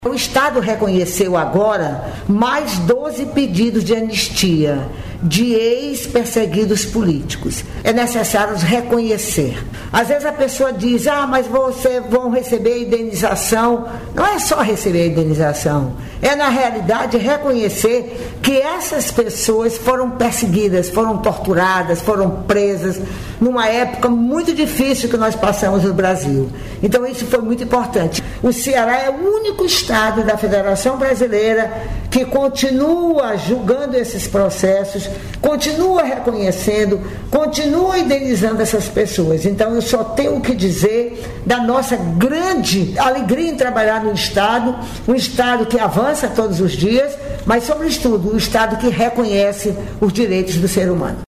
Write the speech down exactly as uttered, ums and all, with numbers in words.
O Estado reconheceu agora mais doze pedidos de anistia de ex-perseguidos políticos. É necessário reconhecer. Às vezes a pessoa diz, ah, mas vocês vão receber indenização. Não é só receber a indenização, é na realidade reconhecer que essas pessoas foram perseguidas, foram torturadas, foram presas numa época muito difícil que nós passamos no Brasil. Então isso foi muito importante. O Ceará é o único estado da Federação Brasileira que continua julgando esses processos, continua reconhecendo, continua indenizando essas pessoas. Então eu só tenho o que dizer da nossa grande alegria em trabalhar no Estado, um Estado que avança todos os dias, mas sobretudo um Estado que reconhece os direitos do ser humano.